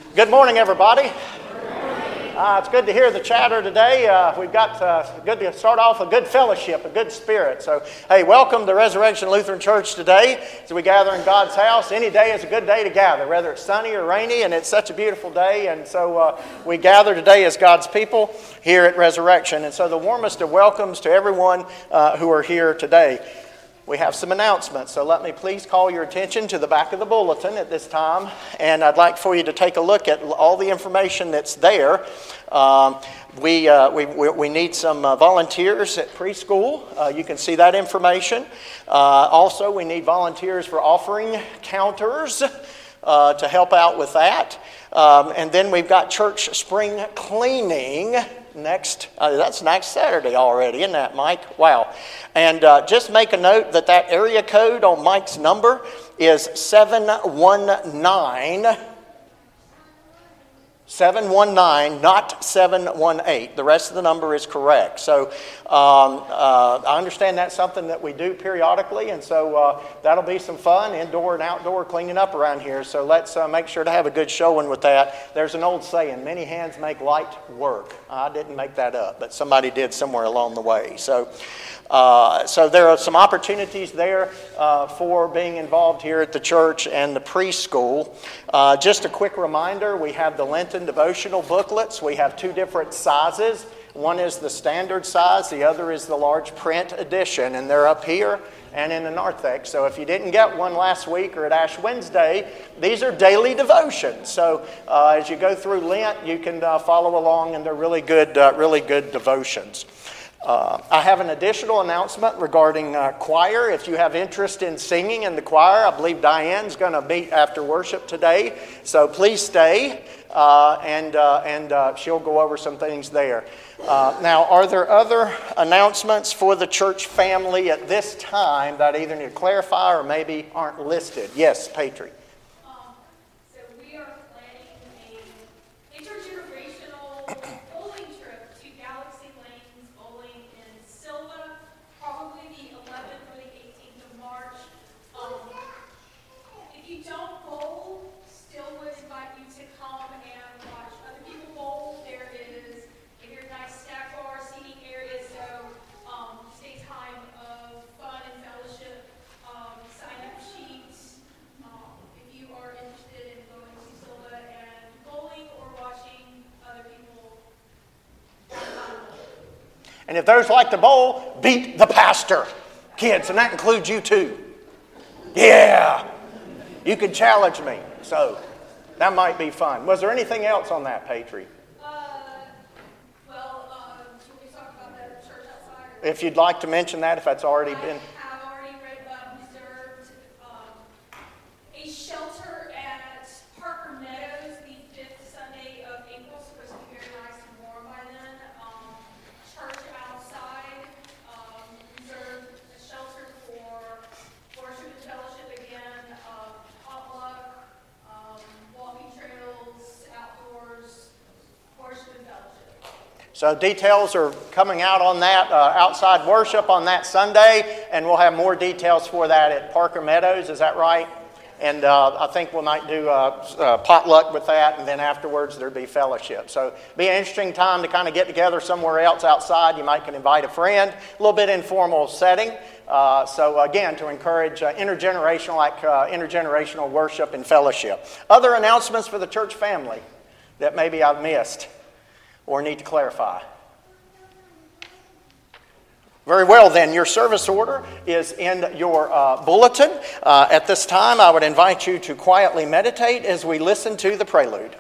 Good morning, everybody. It's good to hear the chatter today. We've got good to start off a good fellowship, a good spirit. So, hey, welcome to Resurrection Lutheran Church today as we gather in God's house. Any day is a good day to gather, whether it's sunny or rainy, and it's such a beautiful day. And so we gather today as God's people here at Resurrection. And so the warmest of welcomes to everyone who are here today. We have some announcements, so let me please call your attention to the back of the bulletin at this time, and I'd like for you to take a look at all the information that's there. We need some volunteers at preschool. You can see that information. Also, we need volunteers for offering counters to help out with that. And then we've got church spring cleaning that's next Saturday already, isn't that, Mike? Wow. And just make a note that area code on Mike's number is 719, not 718. The rest of the number is correct. So I understand that's something that we do periodically, and so that'll be some fun, indoor and outdoor cleaning up around here. So let's make sure to have a good showing with that. There's an old saying, many hands make light work. I didn't make that up, but somebody did somewhere along the way. So there are some opportunities there for being involved here at the church and the preschool. Just a quick reminder, we have the Lenten devotional booklets. We have two different sizes. One is the standard size, the other is the large print edition, and they're up here and in the narthex. So if you didn't get one last week or at Ash Wednesday, these are daily devotions. So as you go through Lent, you can follow along, and they're really good devotions. I have an additional announcement regarding choir. If you have interest in singing in the choir, I believe Diane's going to meet after worship today. So please stay, and she'll go over some things there. Now, are there other announcements for the church family at this time that I either need to clarify or maybe aren't listed? Yes, Patri. So we are planning an intergenerational bowling trip to Galaxy Lanes Bowling in Silva, probably the 11th or the 18th of March. If you don't bowl, still would invite you to come and watch other people bowl. There is a very nice snack bar, seating area, so just a time of fun and fellowship. Sign-up sheets. If you are interested in going to Silva and bowling or watching other people. And if those like to bowl, beat the pastor. Kids, and that includes you too. Yeah. You can challenge me. So that might be fun. Was there anything else on that, Patri? Should we talk about the church outside? If you'd like to mention that, if that's already been... I have already reserved a shelter at Parker Meadows the 5th Sunday of April. It's supposed to be very nice and warm by then. Church outside, reserved a shelter for worship and fellowship again, potluck, walking trails, outdoors, worship and fellowship. So details are coming out on that, outside worship on that Sunday, and we'll have more details for that at Parker Meadows, is that right? And I think we might do potluck with that, and then afterwards there'll be fellowship. So it'll be an interesting time to kind of get together somewhere else outside. You might can invite a friend, a little bit informal setting. So again, to encourage intergenerational worship and fellowship. Other announcements for the church family that maybe I've missed or need to clarify? Very well then, your service order is in your bulletin. At this time, I would invite you to quietly meditate as we listen to the prelude.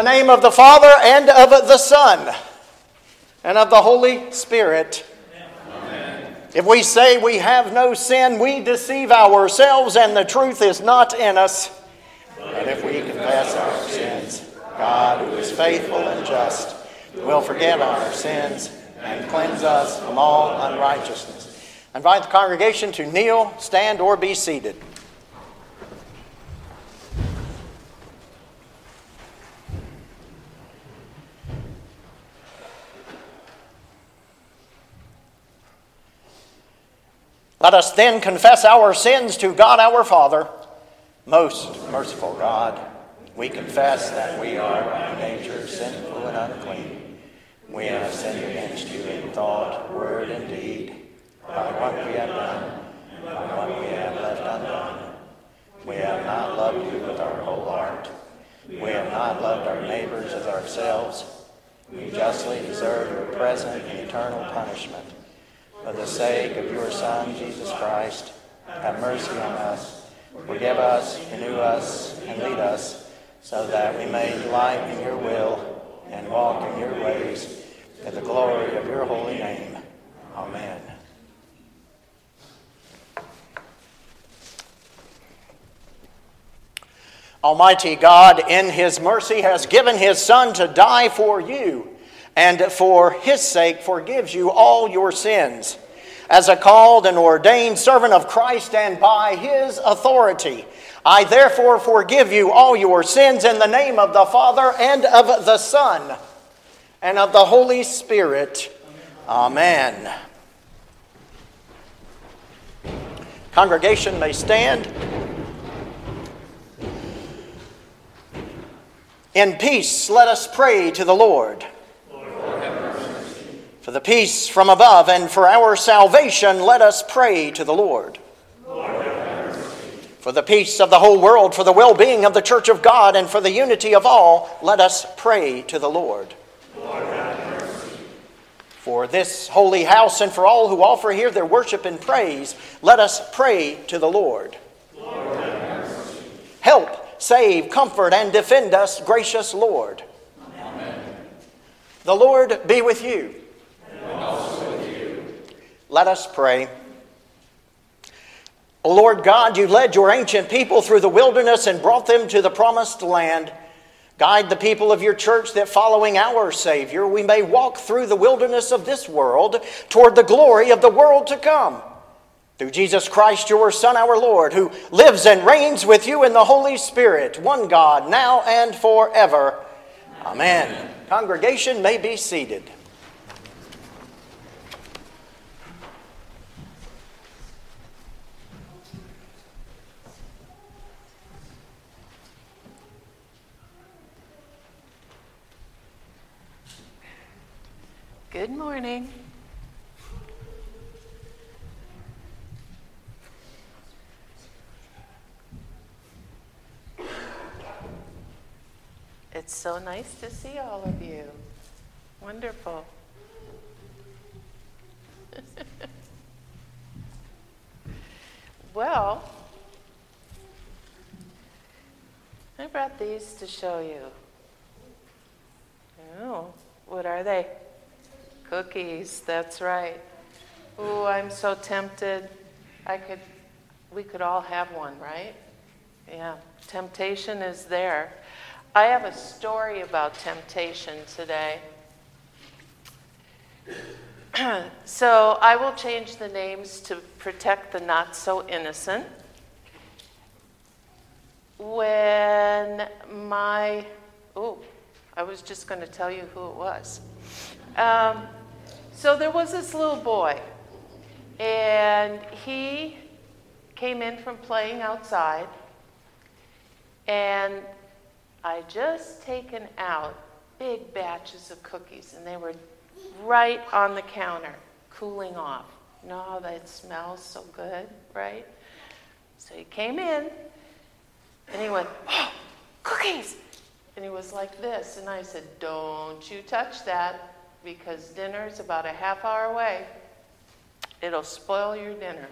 the name of the Father, and of the Son, and of the Holy Spirit. Amen. If we say we have no sin, we deceive ourselves, and the truth is not in us. But if we confess our sins, God, who is faithful and just, will forgive our sins and cleanse us from all unrighteousness. I invite the congregation to kneel, stand, or be seated. Let us then confess our sins to God our Father. Most merciful God, we confess that we are by nature sinful and unclean. We have sinned against you in thought, word, and deed, by what we have done, and by what we have left undone. We have not loved you with our whole heart. We have not loved our neighbors as ourselves. We justly deserve your present and eternal punishment. For the sake of your Son, Jesus Christ, have mercy on us, forgive us, renew us, and lead us, so that we may delight in your will and walk in your ways, to the glory of your holy name. Amen. Almighty God, in his mercy, has given his Son to die for you, and for his sake forgives you all your sins. As a called and ordained servant of Christ and by his authority, I therefore forgive you all your sins in the name of the Father and of the Son and of the Holy Spirit. Amen. Congregation may stand. In peace, let us pray to the Lord. For the peace from above and for our salvation, let us pray to the Lord. For the peace of the whole world, for the well-being of the Church of God, and for the unity of all, let us pray to the Lord. For this holy house and for all who offer here their worship and praise, let us pray to the Lord. Help, save, comfort, and defend us, gracious Lord. Amen. The Lord be with you. And also with you. Let us pray. O Lord God, you led your ancient people through the wilderness and brought them to the promised land. Guide the people of your church that following our Savior, we may walk through the wilderness of this world toward the glory of the world to come. Through Jesus Christ, your Son, our Lord, who lives and reigns with you in the Holy Spirit, one God, now and forever. Amen. Congregation may be seated. Good morning. It's so nice to see all of you. Wonderful. Well, I brought these to show you. Oh, what are they? Cookies, that's right. Ooh, I'm so tempted. We could all have one, right? Yeah, temptation is there. I have a story about temptation today. So I will change the names to protect the not so innocent. I was just going to tell you who it was. So there was this little boy, and he came in from playing outside, and I just taken out big batches of cookies, and they were right on the counter, cooling off. You know how that smells so good, right? So he came in, and he went, "Oh, cookies!" And he was like this, and I said, "Don't you touch that, because dinner's about a half hour away. It'll spoil your dinner."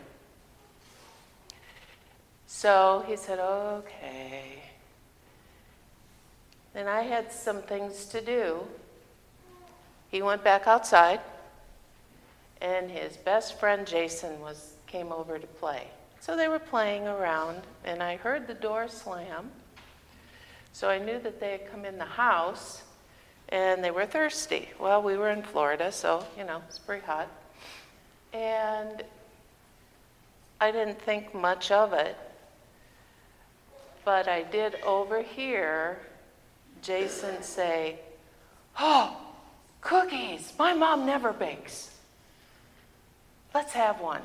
So he said, "Okay." and I had some things to do. He went back outside, and his best friend Jason came over to play. So they were playing around, and I heard the door slam. So I knew that they had come in the house, and they were thirsty. Well, we were in Florida, so, it's pretty hot. And I didn't think much of it, but I did overhear Jason say, "Oh, cookies! My mom never bakes. Let's have one."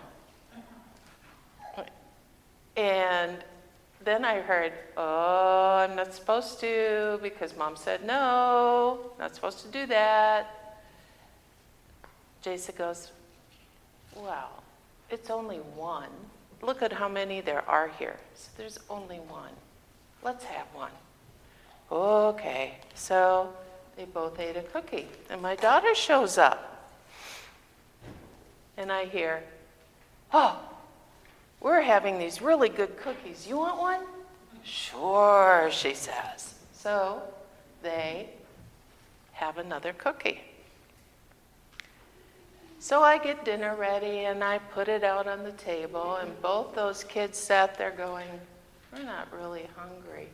And then I heard, "Oh, I'm not supposed to because Mom said no, not supposed to do that." Jason goes, "Well, it's only one. Look at how many there are here. So there's only one. Let's have one." Okay, so they both ate a cookie. And my daughter shows up. And I hear, "Oh, we're having these really good cookies. You want one?" "Sure," she says. So they have another cookie. So I get dinner ready and I put it out on the table, and both those kids sat there going, "We're not really hungry."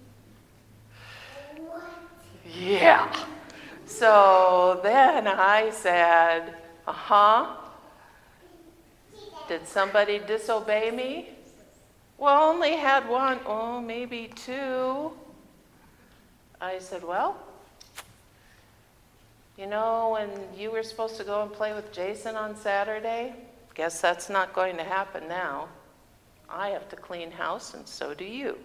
What? Yeah. So then I said, "Did somebody disobey me?" "Well, only had one." "Oh, maybe two." I said, "Well, when you were supposed to go and play with Jason on Saturday, guess that's not going to happen now. I have to clean house, and so do you."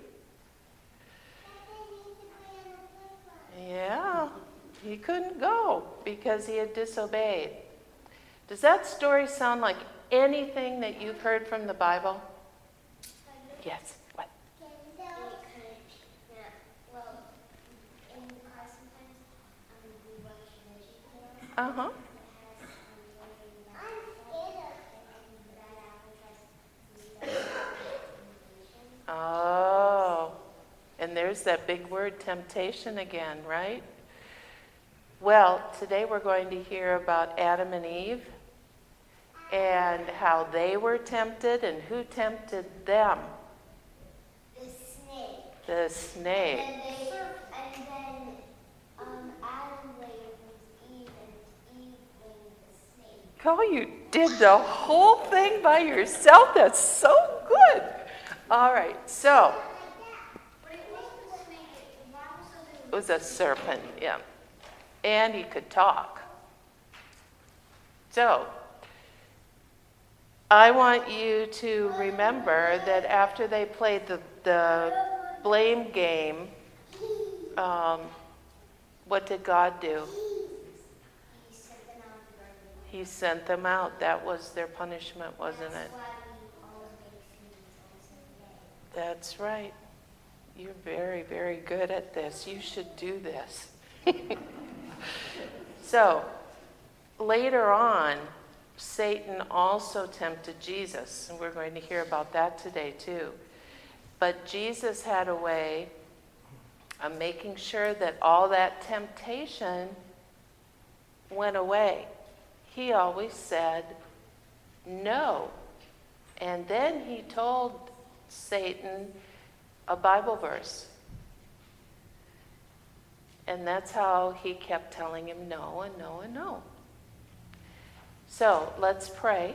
Yeah, he couldn't go because he had disobeyed. Does that story sound like anything that you've heard from the Bible? Yes. What? Uh-huh. Oh, and there's that big word, temptation, again, right? Well, today we're going to hear about Adam and Eve and how they were tempted and who tempted them. The snake. The snake. And then Adam laid with Eve, and Eve laid with the snake. Oh, you did the whole thing by yourself? That's so good. All right, so it was a serpent, yeah. And he could talk. So I want you to remember that after they played the blame game, what did God do? He sent them out. That was their punishment, wasn't it? That's right. You're very, very good at this. You should do this. So, later on, Satan also tempted Jesus, and we're going to hear about that today too. But Jesus had a way of making sure that all that temptation went away. He always said no. And then he told Satan a Bible verse. And that's how he kept telling him no and no and no. So let's pray.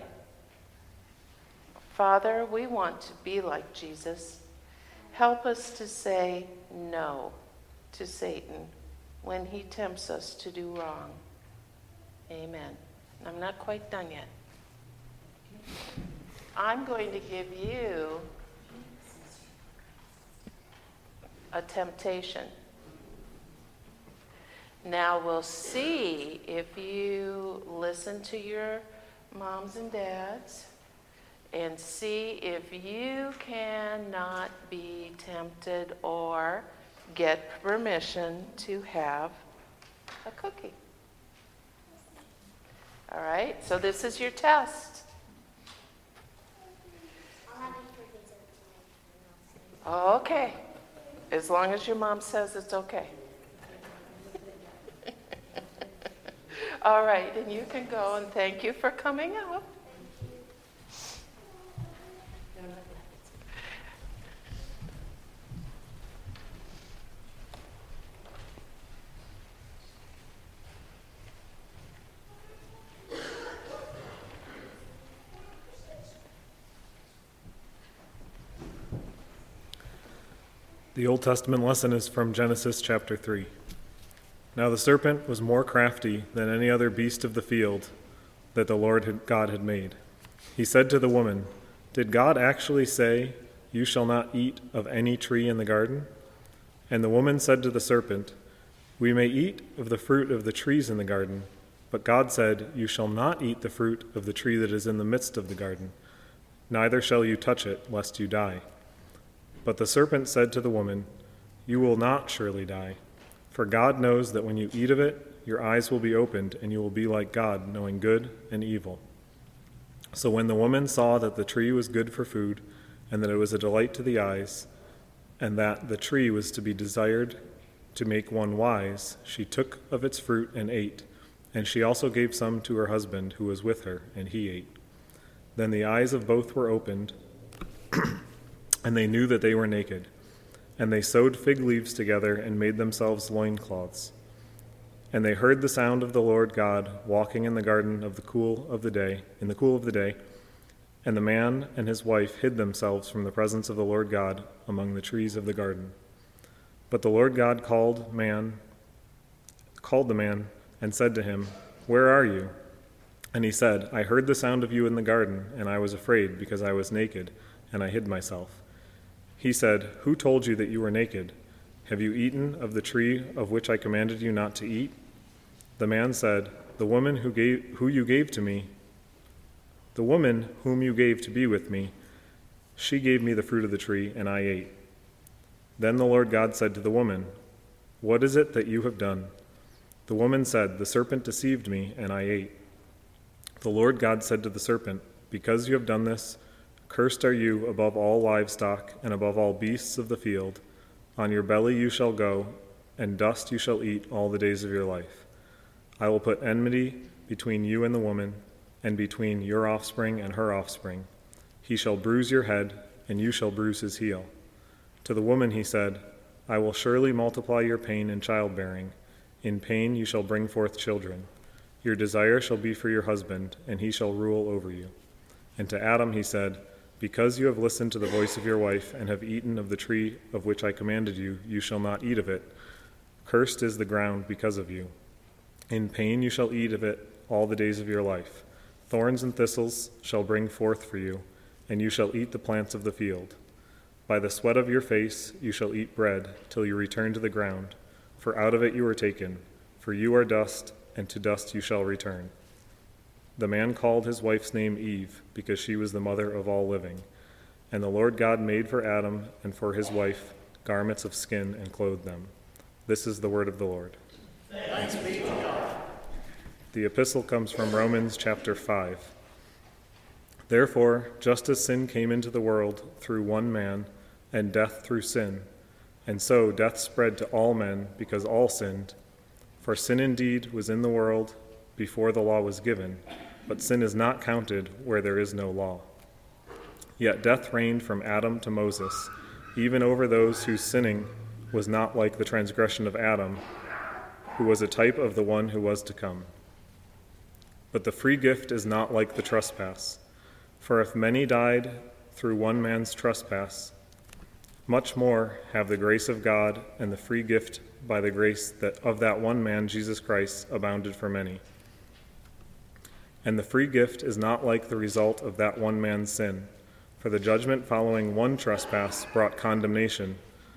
Father, we want to be like Jesus. Help us to say no to Satan when he tempts us to do wrong. Amen. I'm not quite done yet. I'm going to give you a temptation. Now we'll see if you listen to your moms and dads and see if you cannot be tempted or get permission to have a cookie. All right, so this is your test. I'll have you for dessert tonight. Okay, as long as your mom says it's okay. All right, and you can go, and thank you for coming up. The Old Testament lesson is from Genesis chapter 3. Now the serpent was more crafty than any other beast of the field that the Lord God had made. He said to the woman, "Did God actually say, 'You shall not eat of any tree in the garden'?" And the woman said to the serpent, "We may eat of the fruit of the trees in the garden, but God said, 'You shall not eat the fruit of the tree that is in the midst of the garden, neither shall you touch it, lest you die.' But the serpent said to the woman, 'You will not surely die, for God knows that when you eat of it, your eyes will be opened, and you will be like God, knowing good and evil.' So when the woman saw that the tree was good for food, and that it was a delight to the eyes, and that the tree was to be desired to make one wise, she took of its fruit and ate, and she also gave some to her husband who was with her, and he ate. Then the eyes of both were opened, and they knew that they were naked. And they sewed fig leaves together and made themselves loincloths. And they heard the sound of the Lord God walking in the garden in the cool of the day. And the man and his wife hid themselves from the presence of the Lord God among the trees of the garden. But the Lord God called the man and said to him, "Where are you?" And he said, "I heard the sound of you in the garden, and I was afraid because I was naked, and I hid myself." He said, "Who told you that you were naked? Have you eaten of the tree of which I commanded you not to eat?" The man said, The woman whom you gave to be with me, she gave me the fruit of the tree, and I ate." Then the Lord God said to the woman, "What is it that you have done?" The woman said, "The serpent deceived me, and I ate." The Lord God said to the serpent, "Because you have done this, cursed are you above all livestock and above all beasts of the field. On your belly you shall go, and dust you shall eat all the days of your life. I will put enmity between you and the woman, and between your offspring and her offspring. He shall bruise your head, and you shall bruise his heel." To the woman he said, "I will surely multiply your pain in childbearing. In pain you shall bring forth children. Your desire shall be for your husband, and he shall rule over you." And to Adam he said, "Because you have listened to the voice of your wife, and have eaten of the tree of which I commanded you, you shall not eat of it. Cursed is the ground because of you. In pain you shall eat of it all the days of your life. Thorns and thistles shall bring forth for you, and you shall eat the plants of the field. By the sweat of your face you shall eat bread, till you return to the ground, for out of it you were taken, for you are dust, and to dust you shall return." The man called his wife's name Eve, because she was the mother of all living. And the Lord God made for Adam and for his wife garments of skin and clothed them. This is the word of the Lord. Thanks be to God. The epistle comes from Romans chapter 5. Therefore, just as sin came into the world through one man, and death through sin, and so death spread to all men because all sinned. For sin indeed was in the world before the law was given, but sin is not counted where there is no law. Yet death reigned from Adam to Moses, even over those whose sinning was not like the transgression of Adam, who was a type of the one who was to come. But the free gift is not like the trespass. For if many died through one man's trespass, much more have the grace of God and the free gift by the grace of that one man, Jesus Christ, abounded for many. And the free gift is not like the result of that one man's sin, for the judgment following one trespass brought condemnation,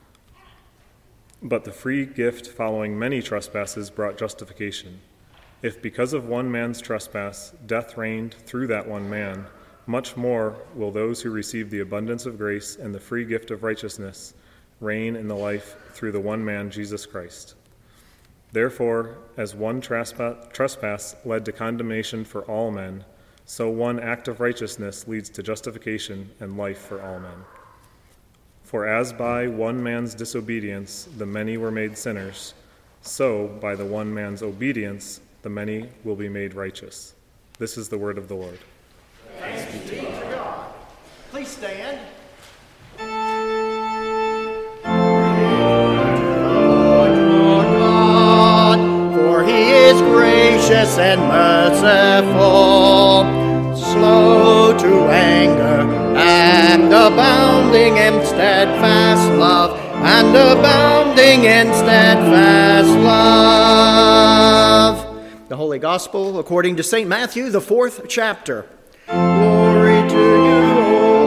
but the free gift following many trespasses brought justification. If because of one man's trespass death reigned through that one man, much more will those who receive the abundance of grace and the free gift of righteousness reign in the life through the one man, Jesus Christ. Therefore, as one trespass led to condemnation for all men, so one act of righteousness leads to justification and life for all men. For as by one man's disobedience the many were made sinners, so by the one man's obedience the many will be made righteous. This is the word of the Lord. Thanks be to God. Please stand. For he is gracious and merciful, slow to anger, and abounding in steadfast love, and abounding in steadfast love. The Holy Gospel according to St. Matthew, the 4th chapter. Glory to you, O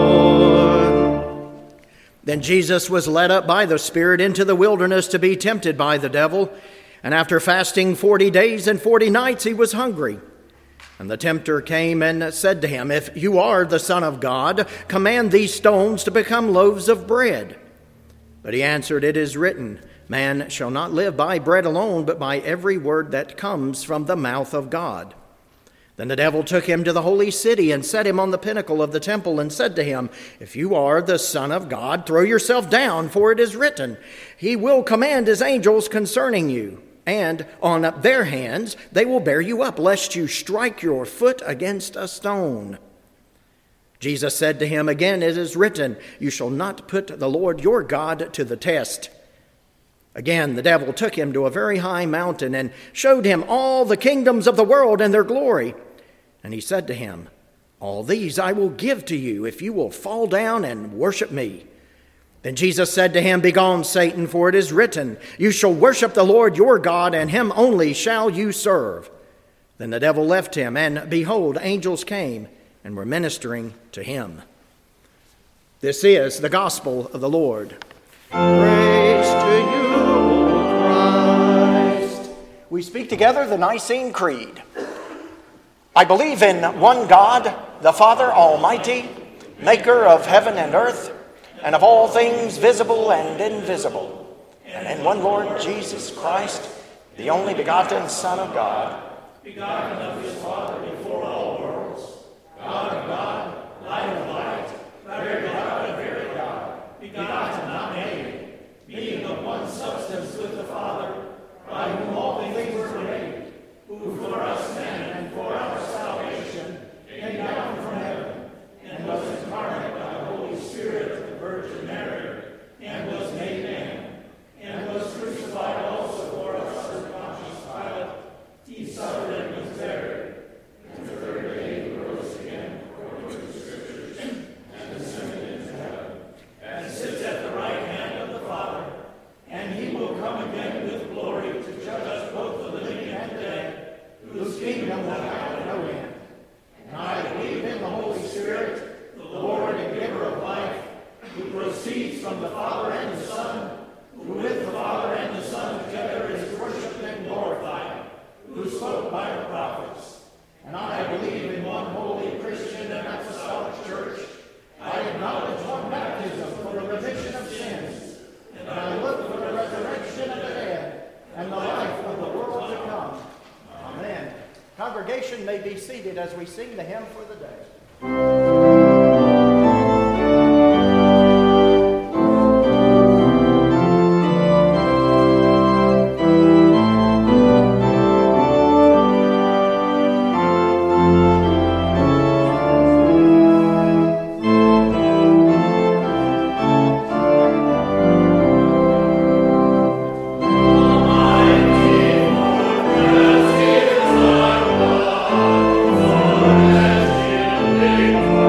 Lord. Then Jesus was led up by the Spirit into the wilderness to be tempted by the devil. And after fasting 40 days and 40 nights, he was hungry. And the tempter came and said to him, "If you are the Son of God, command these stones to become loaves of bread." But he answered, "It is written, man shall not live by bread alone, but by every word that comes from the mouth of God." Then the devil took him to the holy city and set him on the pinnacle of the temple and said to him, "If you are the Son of God, throw yourself down, for it is written, he will command his angels concerning you, and on their hands they will bear you up, lest you strike your foot against a stone." Jesus said to him, "Again it is written, you shall not put the Lord your God to the test." Again the devil took him to a very high mountain and showed him all the kingdoms of the world and their glory. And he said to him, "All these I will give to you if you will fall down and worship me." Then Jesus said to him, "Begone, Satan, for it is written, you shall worship the Lord your God, and him only shall you serve." Then the devil left him, and behold, angels came and were ministering to him. This is the gospel of the Lord. Praise to you, O Christ. We speak together the Nicene Creed. I believe in one God, the Father Almighty, maker of heaven and earth, and of all things visible and invisible, and in one Lord Jesus Christ, the only begotten Son of God, begotten of his Father before all worlds, God of God, light of light, very God of very God, begotten, not made, being of one substance with the Father, by whom all things were made, who for us men and for our salvation came down from heaven, and was incarnate by the Holy Spirit of the Virgin Mary, and was made man, and was crucified also for us under Pontius Pilate. He suffered and was buried, and the third day he rose again according to the Scriptures, and ascended into heaven, and sits at the right hand of the Father, and he will come again with glory to judge us both the living and the dead, whose kingdom will have no end. And I believe in the Holy Spirit, the Lord and giver of life, who proceeds from the Father and the Son, who with the Father and the Son together is worshipped and glorified, who spoke by the prophets. And I believe in one holy Christian and apostolic church. I acknowledge one baptism for the remission of sins, and I look for the resurrection of the dead and the life of the world to come. Amen. Congregation may be seated as we sing the hymn for the day. Amen.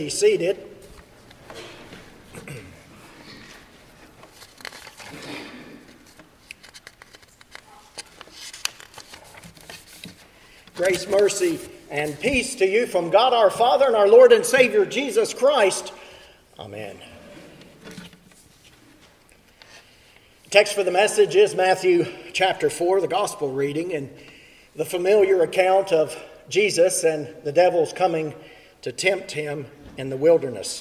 be seated. Grace, mercy, and peace to you from God our Father and our Lord and Savior Jesus Christ. Amen. The text for the message is Matthew chapter 4, the gospel reading, and the familiar account of Jesus and the devil's coming to tempt him in the wilderness.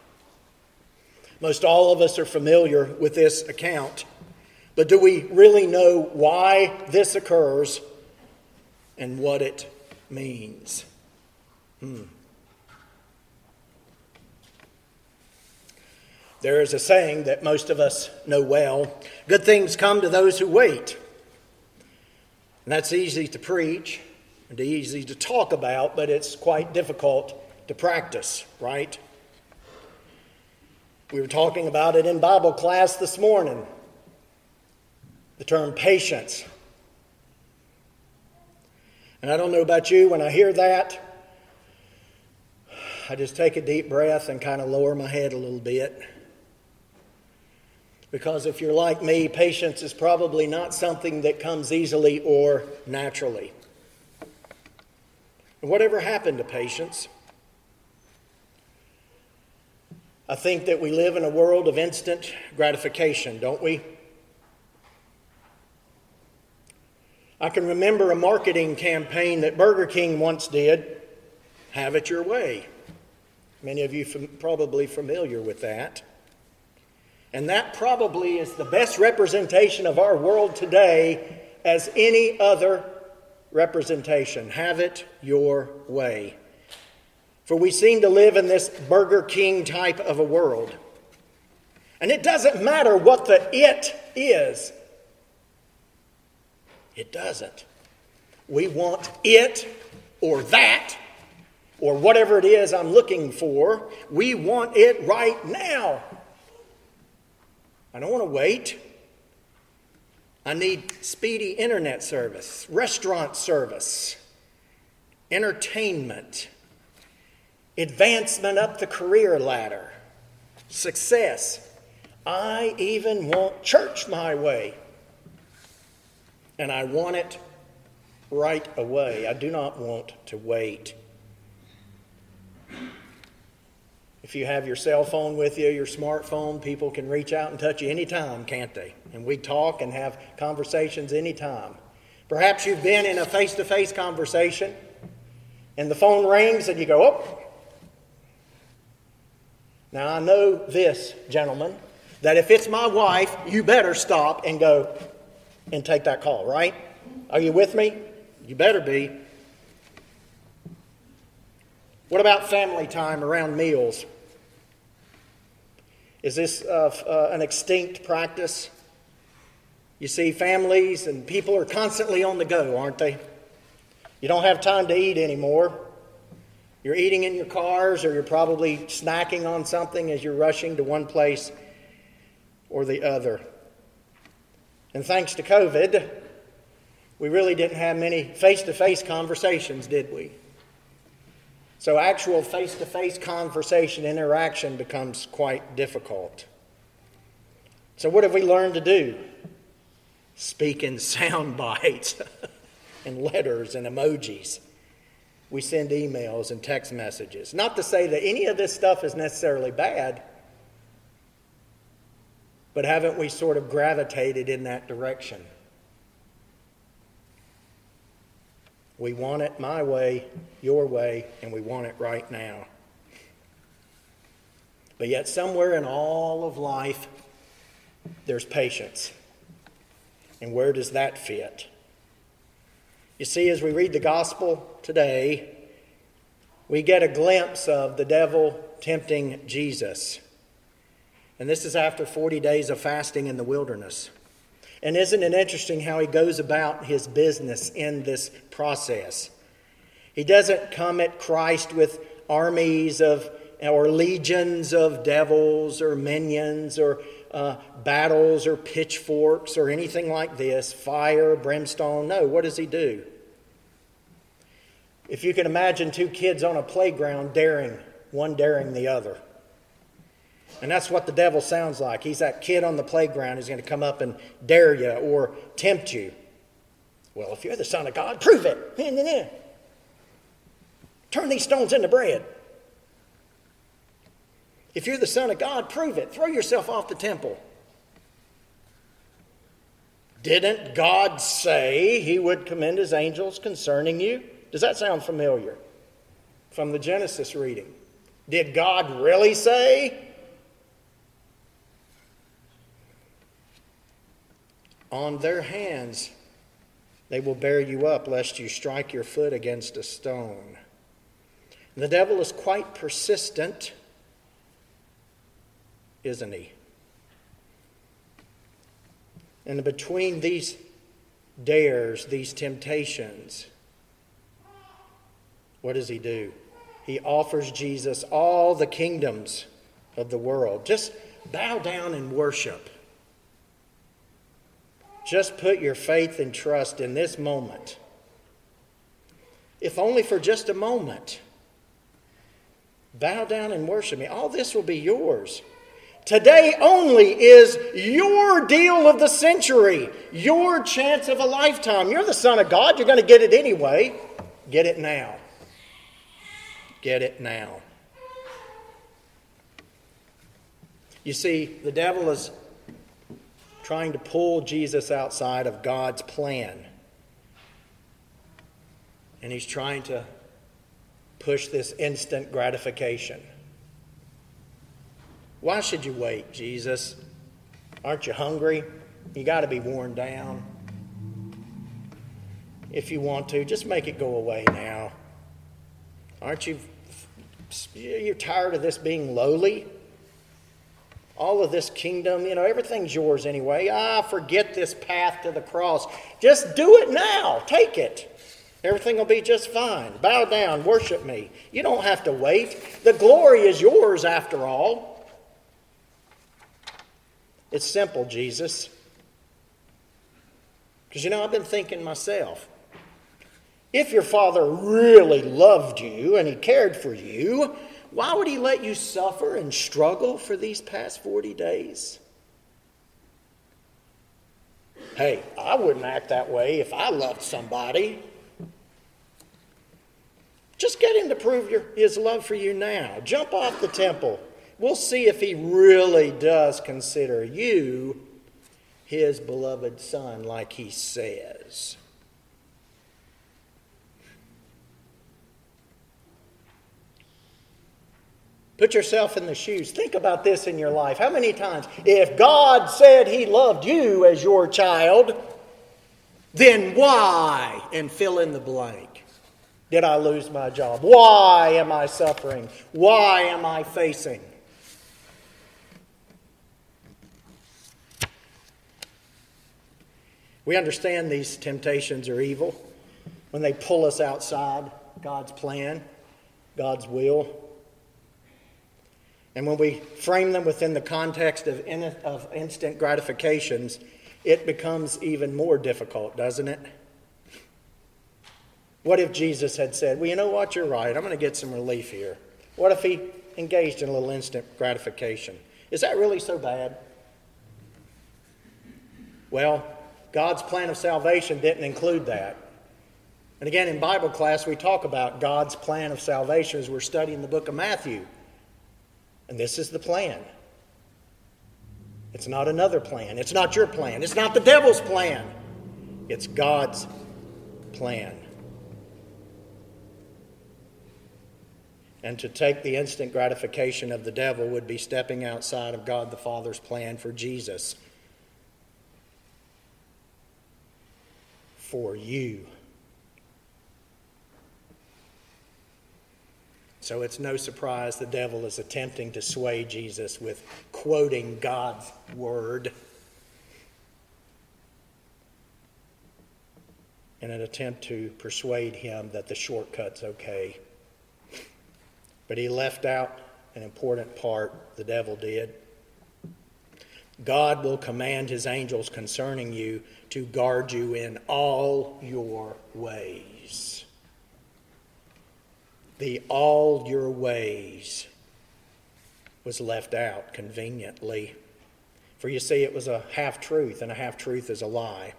Most all of us are familiar with this account, but do we really know why this occurs and what it means? There is a saying that most of us know well: good things come to those who wait. And that's easy to preach and easy to talk about, but it's quite difficult to practice, right? We were talking about it in Bible class this morning. The term patience. And I don't know about you, when I hear that, I just take a deep breath and kind of lower my head a little bit. Because if you're like me, patience is probably not something that comes easily or naturally. And whatever happened to patience? I think that we live in a world of instant gratification, don't we? I can remember a marketing campaign that Burger King once did, "Have it your way." Many of you probably familiar with that. And that probably is the best representation of our world today as any other representation. Have it your way. For we seem to live in this Burger King type of a world. And it doesn't matter what the it is. It doesn't. We want it or that or whatever it is I'm looking for. We want it right now. I don't want to wait. I need speedy internet service, restaurant service, entertainment, advancement up the career ladder, success. I even want church my way. And I want it right away. I do not want to wait. If you have your cell phone with you, your smartphone, people can reach out and touch you anytime, can't they? And we talk and have conversations anytime. Perhaps you've been in a face-to-face conversation and the phone rings and you go, "Oh." Now I know this, gentlemen, that if it's my wife, you better stop and go and take that call, right? Are you with me? You better be. What about family time around meals? Is this an extinct practice? You see, families and people are constantly on the go, aren't they? You don't have time to eat anymore. You're eating in your cars, or you're probably snacking on something as you're rushing to one place or the other. And thanks to COVID, we really didn't have many face-to-face conversations, did we? So actual face-to-face conversation, interaction becomes quite difficult. So what have we learned to do? Speak in sound bites and letters and emojis. We send emails and text messages. Not to say that any of this stuff is necessarily bad, but haven't we sort of gravitated in that direction? We want it my way, your way, and we want it right now. But yet somewhere in all of life, there's patience. And where does that fit? You see, as we read the gospel today, we get a glimpse of the devil tempting Jesus. And this is after 40 days of fasting in the wilderness. And isn't it interesting how he goes about his business in this process? He doesn't come at Christ with armies of or legions of devils or minions or battles or pitchforks or anything like this, fire, brimstone. No, what does he do? If you can imagine two kids on a playground daring one daring the other. And that's what the devil sounds like. He's that kid on the playground who's going to come up and dare you or tempt you. Well, if you're the Son of God, prove it. Turn these stones into bread. If you're the Son of God, prove it. Throw yourself off the temple. Didn't God say he would commend his angels concerning you? Does that sound familiar from the Genesis reading? Did God really say? On their hands they will bear you up, lest you strike your foot against a stone. And the devil is quite persistent, isn't he? And between these dares, these temptations, what does he do? He offers Jesus all the kingdoms of the world. Just bow down and worship. Just put your faith and trust in this moment. If only for just a moment. Bow down and worship me. All this will be yours. Today only is your deal of the century, your chance of a lifetime. You're the Son of God. You're going to get it anyway. Get it now. Get it now. You see, the devil is trying to pull Jesus outside of God's plan. And he's trying to push this instant gratification. Why should you wait, Jesus? Aren't you hungry? You got to be worn down. If you want to, just make it go away now. Aren't you? You're tired of this being lowly? All of this kingdom, everything's yours anyway. Forget this path to the cross. Just do it now. Take it. Everything will be just fine. Bow down. Worship me. You don't have to wait. The glory is yours after all. It's simple, Jesus. Because, I've been thinking myself, if your Father really loved you and he cared for you, why would he let you suffer and struggle for these past 40 days? Hey, I wouldn't act that way if I loved somebody. Just get him to prove his love for you now. Jump off the temple. We'll see if he really does consider you his beloved son like he says. Put yourself in the shoes. Think about this in your life. How many times, if God said he loved you as your child, then why, and fill in the blank, did I lose my job? Why am I suffering? Why am I facing? We understand these temptations are evil when they pull us outside God's plan, God's will. And when we frame them within the context of instant gratifications, it becomes even more difficult, doesn't it? What if Jesus had said, well, you know what, you're right, I'm going to get some relief here. What if he engaged in a little instant gratification? Is that really so bad? Well, God's plan of salvation didn't include that. And again, in Bible class, we talk about God's plan of salvation as we're studying the book of Matthew. And this is the plan. It's not another plan. It's not your plan. It's not the devil's plan. It's God's plan. And to take the instant gratification of the devil would be stepping outside of God the Father's plan for Jesus. For you. So it's no surprise the devil is attempting to sway Jesus with quoting God's word in an attempt to persuade him that the shortcut's okay. But he left out an important part, the devil did. God will command his angels concerning you to guard you in all your ways. The all your ways was left out conveniently. For you see, it was a half-truth, and a half-truth is a lie.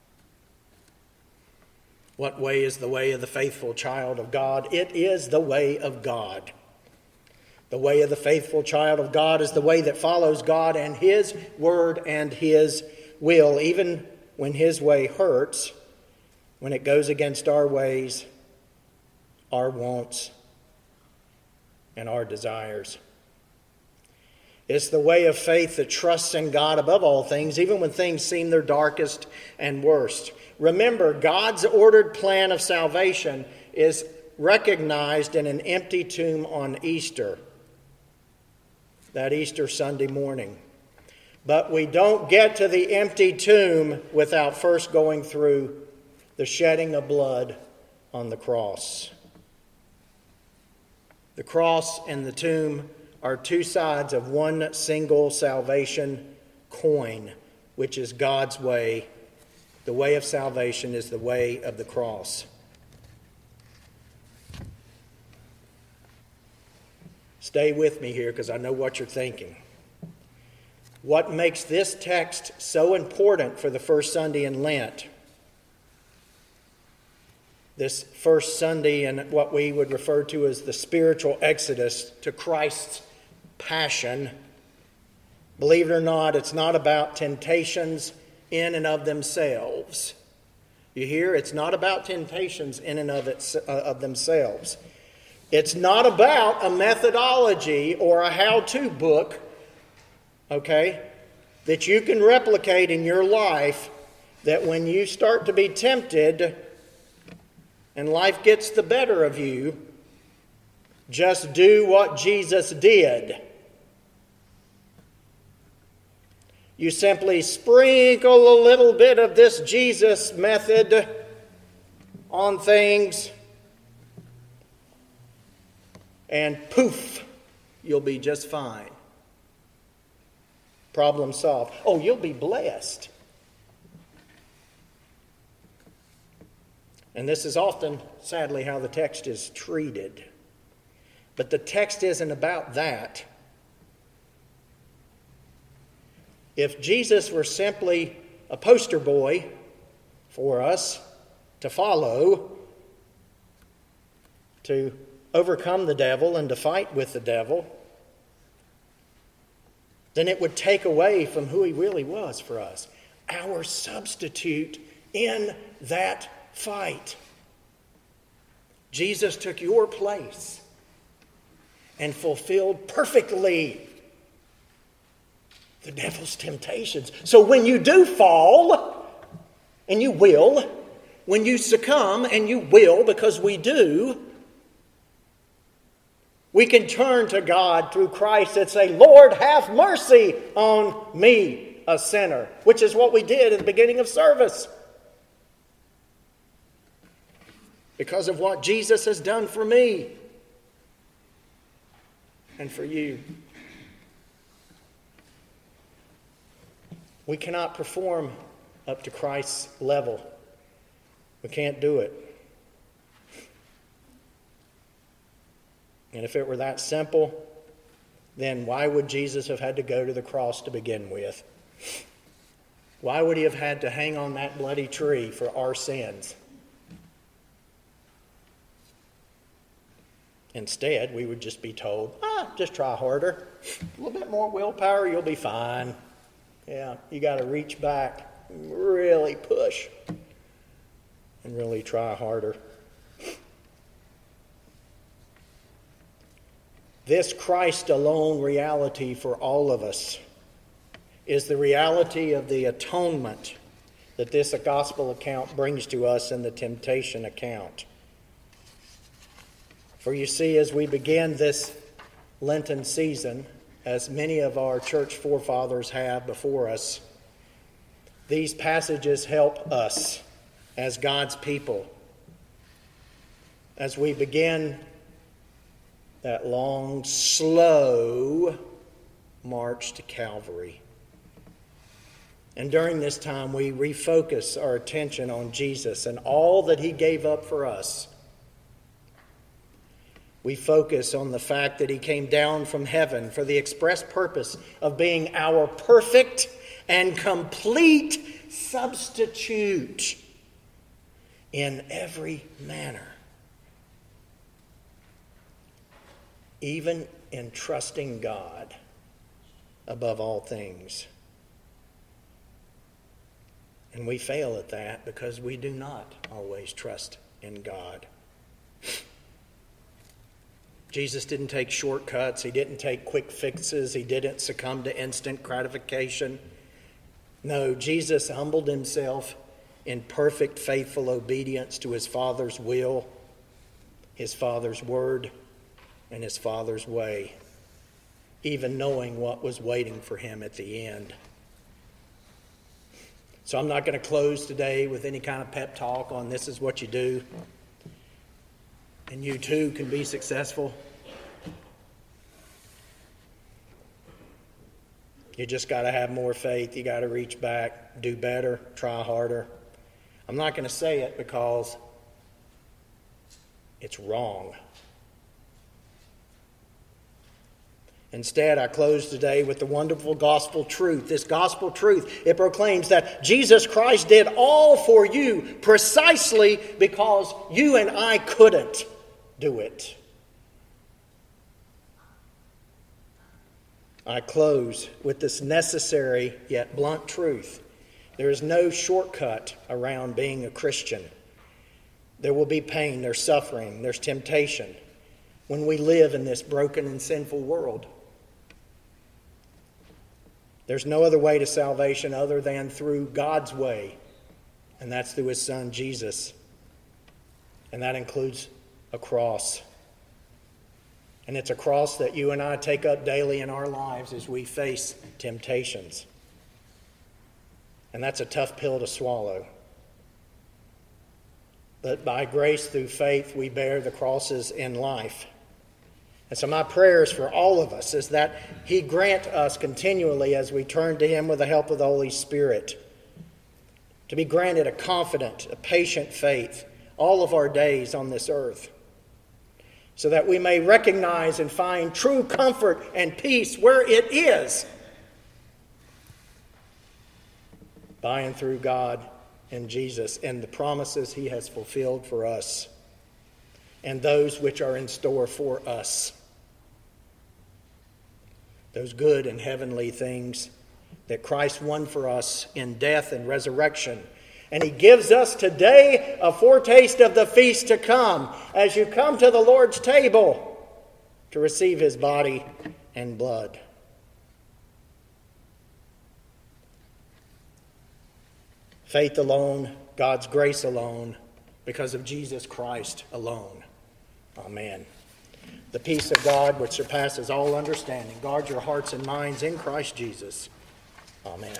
What way is the way of the faithful child of God? It is the way of God. The way of the faithful child of God is the way that follows God and His word and His will, even when His way hurts, when it goes against our ways, our wants, and our desires. It's the way of faith that trusts in God above all things, even when things seem their darkest and worst. Remember, God's ordered plan of salvation is recognized in an empty tomb on Easter, that Easter Sunday morning. But we don't get to the empty tomb without first going through the shedding of blood on the cross. The cross and the tomb are two sides of one single salvation coin, which is God's way. The way of salvation is the way of the cross. Stay with me here because I know what you're thinking. What makes this text so important for the first Sunday in Lent, this first Sunday in what we would refer to as the spiritual exodus to Christ's passion, believe it or not, it's not about temptations in and of themselves. You hear? It's not about temptations in and of themselves. It's not about a methodology or a how-to book, okay, that you can replicate in your life, that when you start to be tempted and life gets the better of you, just do what Jesus did. You simply sprinkle a little bit of this Jesus method on things, and poof, you'll be just fine. Problem solved. Oh, you'll be blessed. And this is often, sadly, how the text is treated. But the text isn't about that. If Jesus were simply a poster boy for us to follow, to overcome the devil and to fight with the devil, then it would take away from who he really was for us. Our substitute in that fight. Jesus took your place and fulfilled perfectly the devil's temptations. So when you do fall, and you will, when you succumb, and you will, because we do, we can turn to God through Christ and say, Lord, have mercy on me, a sinner, which is what we did at the beginning of service. Because of what Jesus has done for me and for you. We cannot perform up to Christ's level. We can't do it. And if it were that simple, then why would Jesus have had to go to the cross to begin with? Why would he have had to hang on that bloody tree for our sins? Instead, we would just be told, just try harder. A little bit more willpower, you'll be fine. Yeah, you got to reach back, really push, and really try harder. This Christ alone reality for all of us is the reality of the atonement that this gospel account brings to us in the temptation account. For you see, as we begin this Lenten season, as many of our church forefathers have before us, these passages help us as God's people as we begin that long, slow march to Calvary. And during this time, we refocus our attention on Jesus and all that he gave up for us. We focus on the fact that he came down from heaven for the express purpose of being our perfect and complete substitute in every manner, even in trusting God above all things. And we fail at that because we do not always trust in God. Jesus didn't take shortcuts. He didn't take quick fixes. He didn't succumb to instant gratification. No, Jesus humbled himself in perfect, faithful obedience to his Father's will, his Father's word, and his Father's way, even knowing what was waiting for him at the end. So I'm not going to close today with any kind of pep talk on this is what you do, and you too can be successful. You just got to have more faith. You got to reach back, do better, try harder. I'm not going to say it because it's wrong. Instead, I close today with the wonderful gospel truth. This gospel truth, it proclaims that Jesus Christ did all for you precisely because you and I couldn't do it. I close with this necessary yet blunt truth. There is no shortcut around being a Christian. There will be pain, there's suffering, there's temptation when we live in this broken and sinful world. There's no other way to salvation other than through God's way, and that's through his Son, Jesus. And that includes a cross. And it's a cross that you and I take up daily in our lives as we face temptations. And that's a tough pill to swallow. But by grace through faith, we bear the crosses in life. And so my prayers for all of us is that he grant us continually as we turn to him with the help of the Holy Spirit to be granted a confident, a patient faith all of our days on this earth, so that we may recognize and find true comfort and peace where it is, by and through God and Jesus and the promises he has fulfilled for us and those which are in store for us. Those good and heavenly things that Christ won for us in death and resurrection. And he gives us today a foretaste of the feast to come as you come to the Lord's table to receive his body and blood. Faith alone, God's grace alone, because of Jesus Christ alone. Amen. The peace of God, which surpasses all understanding, guard your hearts and minds in Christ Jesus. Amen.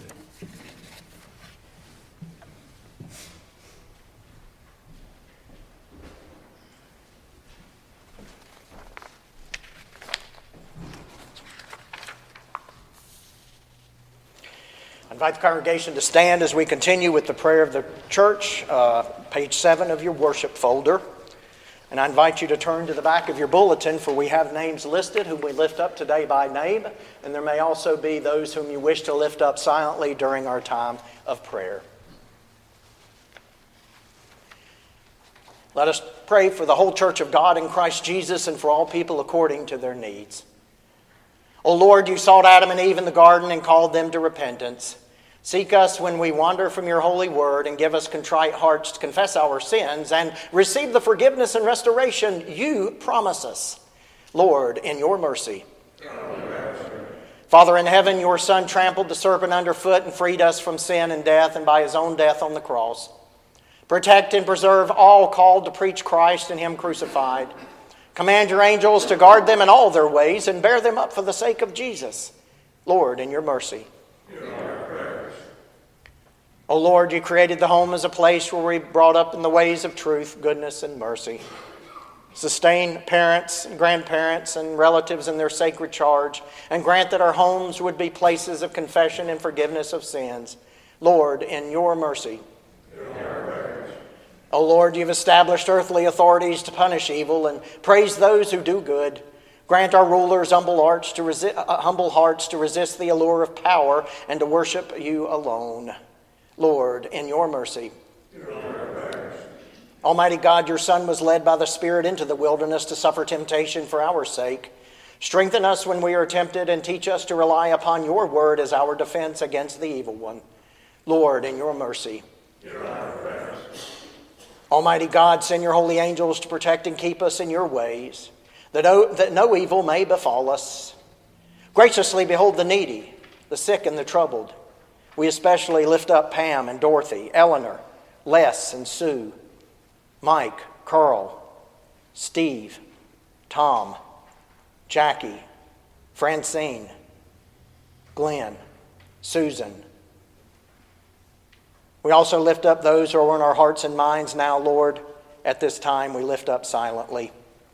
I invite the congregation to stand as we continue with the prayer of the church, page 7 of your worship folder. And I invite you to turn to the back of your bulletin, for we have names listed whom we lift up today by name, and there may also be those whom you wish to lift up silently during our time of prayer. Let us pray for the whole church of God in Christ Jesus and for all people according to their needs. O Lord, you sought Adam and Eve in the garden and called them to repentance. Seek us when we wander from your holy word, and give us contrite hearts to confess our sins and receive the forgiveness and restoration you promise us. Lord, in your mercy. Amen. Father in heaven, your Son trampled the serpent underfoot and freed us from sin and death, and by his own death on the cross. Protect and preserve all called to preach Christ and him crucified. Command your angels to guard them in all their ways and bear them up for the sake of Jesus. Lord, in your mercy. O Lord, you created the home as a place where we brought up in the ways of truth, goodness, and mercy. Sustain parents and grandparents and relatives in their sacred charge, and grant that our homes would be places of confession and forgiveness of sins. Lord, in your mercy. O Lord, you've established earthly authorities to punish evil and praise those who do good. Grant our rulers humble hearts to resist the allure of power and to worship you alone. Lord, in your mercy. Almighty God, your Son was led by the Spirit into the wilderness to suffer temptation for our sake. Strengthen us when we are tempted and teach us to rely upon your word as our defense against the evil one. Lord, in your mercy. Almighty God, send your holy angels to protect and keep us in your ways, that no evil may befall us. Graciously behold the needy, the sick and the troubled. We especially lift up Pam and Dorothy, Eleanor, Les and Sue, Mike, Carl, Steve, Tom, Jackie, Francine, Glenn, Susan. We also lift up those who are in our hearts and minds now, Lord. At this time, we lift up silently.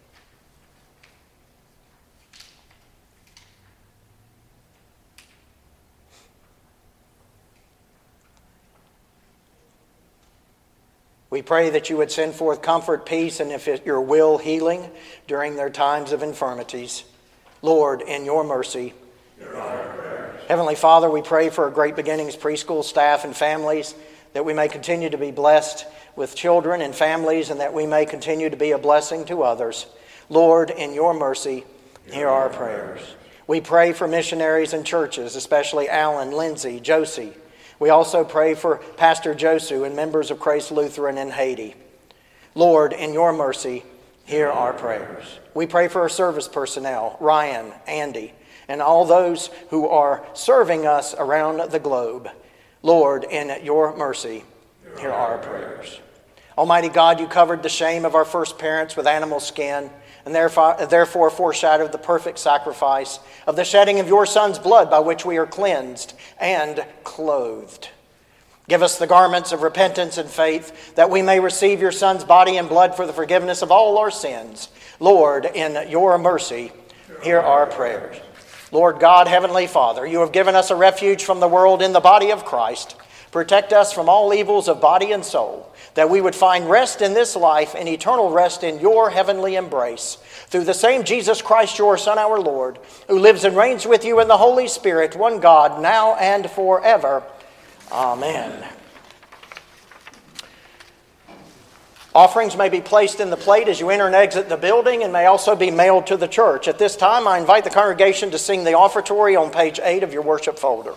We pray that you would send forth comfort, peace, and if it your will, healing during their times of infirmities. Lord, in your mercy. Heavenly Father, we pray for our Great Beginnings preschool staff and families, that we may continue to be blessed with children and families, and that we may continue to be a blessing to others. Lord, in your mercy, hear our prayers. We pray for missionaries and churches, especially Alan, Lindsay, Josie. We also pray for Pastor Josu and members of Christ Lutheran in Haiti. Lord, in your mercy, hear our prayers. We pray for our service personnel, Ryan, Andy, and all those who are serving us around the globe. Lord, in your mercy, hear our prayers. Almighty God, you covered the shame of our first parents with animal skin, and therefore foreshadowed the perfect sacrifice of the shedding of your Son's blood by which we are cleansed and clothed. Give us the garments of repentance and faith, that we may receive your Son's body and blood for the forgiveness of all our sins. Lord, in your mercy, hear our prayers. Lord God, Heavenly Father, you have given us a refuge from the world in the body of Christ. Protect us from all evils of body and soul, that we would find rest in this life and eternal rest in your heavenly embrace. Through the same Jesus Christ, your Son, our Lord, who lives and reigns with you in the Holy Spirit, one God, now and forever. Amen. Offerings may be placed in the plate as you enter and exit the building and may also be mailed to the church. At this time, I invite the congregation to sing the offertory on page 8 of your worship folder.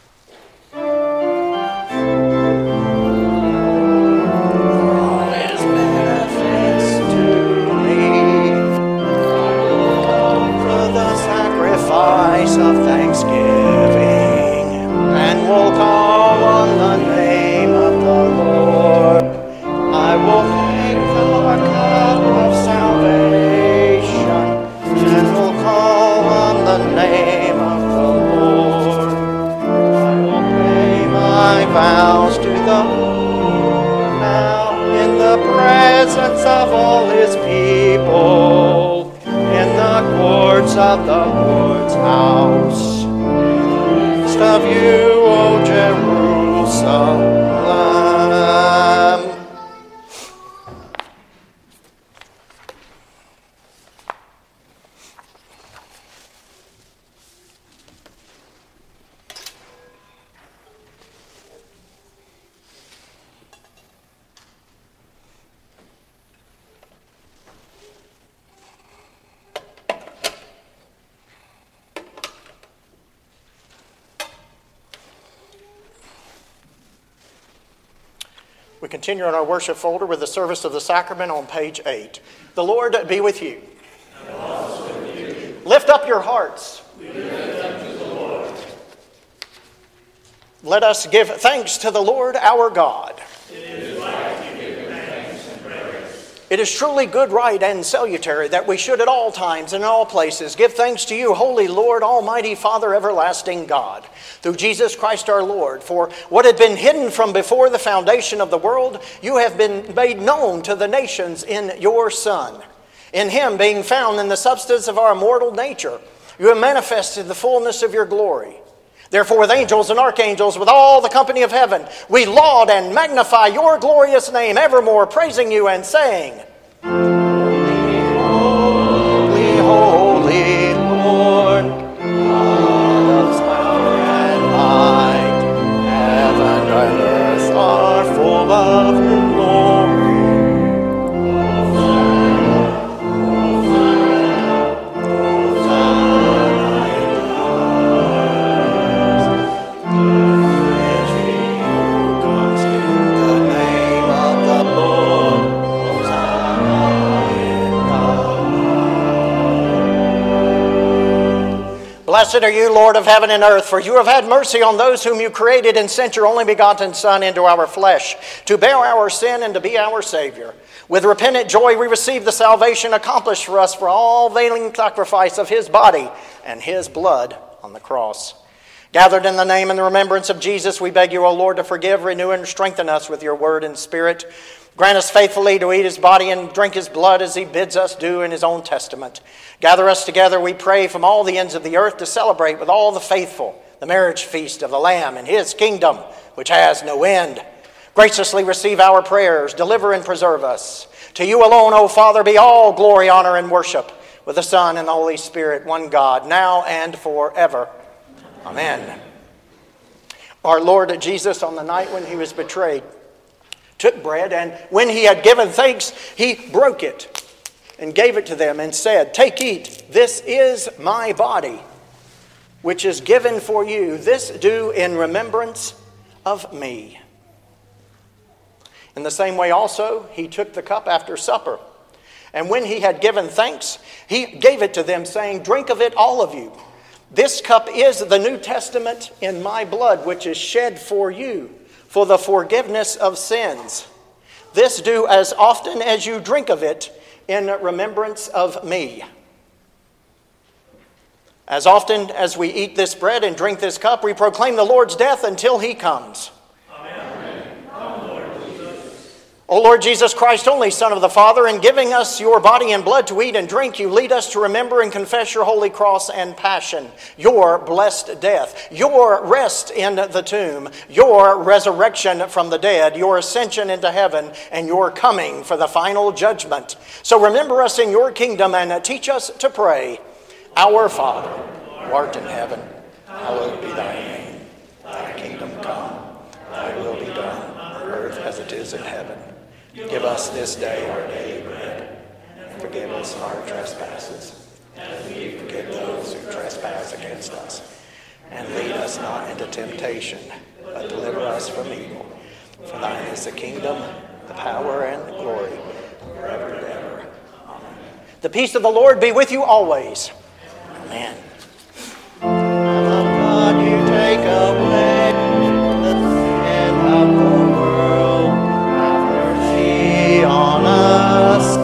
Sacrifice of thanksgiving, and will call on the name of the Lord. I will take the cup of salvation, and will call on the name of the Lord. I will pay my vows to the Lord now in the presence of all his people, in the courts of the Lord's house. Midst of you, O Jerusalem. We continue in our worship folder with the service of the sacrament on page 8. The Lord be with you. And also with you. Lift up your hearts. We lift them to the Lord. Let us give thanks to the Lord our God. It is right to give him thanks and praise. It is truly good, right, and salutary that we should at all times and in all places give thanks to you, Holy Lord, Almighty Father, everlasting God, through Jesus Christ our Lord. For what had been hidden from before the foundation of the world, you have been made known to the nations in your Son. In him, being found in the substance of our immortal nature, you have manifested the fullness of your glory. Therefore, with angels and archangels, with all the company of heaven, we laud and magnify your glorious name evermore, praising you and saying, Holy, holy, holy, Lord, God of power and might, heaven and earth are full of your glory. Blessed are you, Lord of heaven and earth, for you have had mercy on those whom you created and sent your only begotten Son into our flesh, to bear our sin and to be our Savior. With repentant joy we receive the salvation accomplished for us for all veiling sacrifice of his body and his blood on the cross. Gathered in the name and the remembrance of Jesus, we beg you, O Lord, to forgive, renew, and strengthen us with your word and spirit. Grant us faithfully to eat his body and drink his blood as he bids us do in his own testament. Gather us together, we pray, from all the ends of the earth to celebrate with all the faithful the marriage feast of the Lamb in his kingdom, which has no end. Graciously receive our prayers, deliver and preserve us. To you alone, O Father, be all glory, honor, and worship, with the Son and the Holy Spirit, one God, now and forever. Amen. Our Lord Jesus, on the night when he was betrayed, took bread, and when he had given thanks, he broke it and gave it to them and said, Take, eat, this is my body, which is given for you. This do in remembrance of me. In the same way also, he took the cup after supper, and when he had given thanks, he gave it to them, saying, Drink of it, all of you. This cup is the New Testament in my blood, which is shed for you, for the forgiveness of sins. This do as often as you drink of it in remembrance of me. As often as we eat this bread and drink this cup, we proclaim the Lord's death until he comes. O Lord Jesus Christ, only Son of the Father, in giving us your body and blood to eat and drink, you lead us to remember and confess your holy cross and passion, your blessed death, your rest in the tomb, your resurrection from the dead, your ascension into heaven, and your coming for the final judgment. So remember us in your kingdom and teach us to pray. Our Father, who art in heaven, hallowed be thy name. Thy kingdom come, thy will be done, on earth as it is in heaven. Give us this day our daily bread, and forgive us our trespasses, as we forgive those who trespass against us. And lead us not into temptation, but deliver us from evil. For thine is the kingdom, the power, and the glory, forever and ever. Amen. The peace of the Lord be with you always. Amen. God, you take away the sin of the world. Have mercy on us.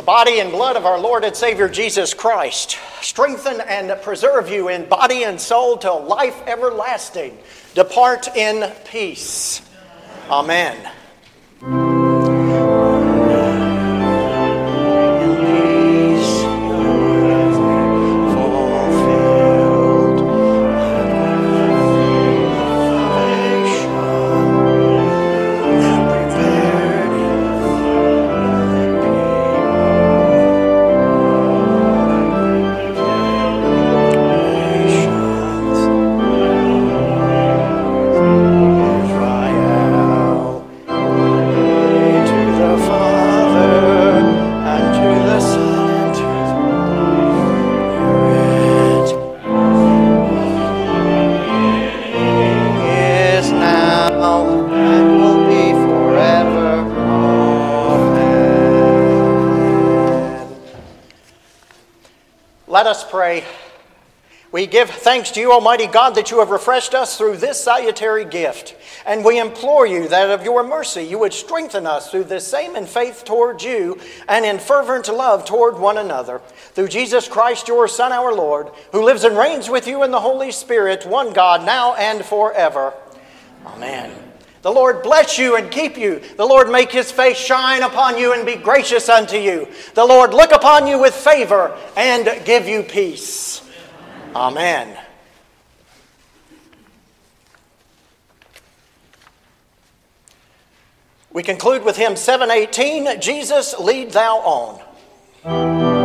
body and blood of our Lord and Savior Jesus Christ strengthen and preserve you in body and soul till life everlasting. Depart in peace. Amen. Let us pray. We give thanks to you, Almighty God, that you have refreshed us through this salutary gift. And we implore you that of your mercy you would strengthen us through this same in faith toward you and in fervent love toward one another. Through Jesus Christ, your Son, our Lord, who lives and reigns with you in the Holy Spirit, one God, now and forever. Amen. The Lord bless you and keep you. The Lord make his face shine upon you and be gracious unto you. The Lord look upon you with favor and give you peace. Amen. We conclude with hymn 718, Jesus, Lead Thou On.